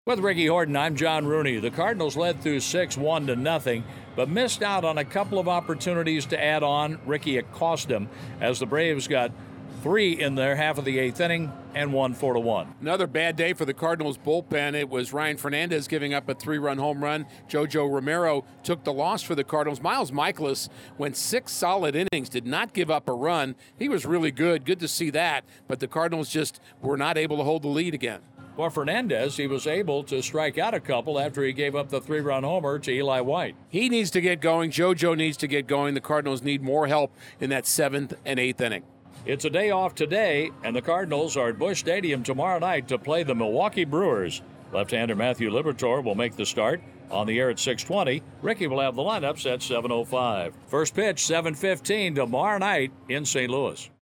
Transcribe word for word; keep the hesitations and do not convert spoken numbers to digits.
With Ricky Horton, I'm John Rooney. The Cardinals led through six, one to nothing, but missed out on a couple of opportunities to add on. Ricky, it cost them as the Braves got three in their half of the eighth inning and won four to one. Another bad day for the Cardinals bullpen. It was Ryan Fernandez giving up a three-run home run. Jojo Romero took the loss for the Cardinals. Miles Mikolas went six solid innings, did not give up a run. He was really good. Good to see that. But the Cardinals just were not able to hold the lead again. For Fernandez, he was able to strike out a couple after he gave up the three-run homer to Eli White. He needs to get going. JoJo needs to get going. The Cardinals need more help in that seventh and eighth inning. It's a day off today, and the Cardinals are at Busch Stadium tomorrow night to play the Milwaukee Brewers. Left-hander Matthew Liberatore will make the start. On the air at six twenty, Ricky will have the lineups at seven oh five. First pitch, seven fifteen tomorrow night in Saint Louis.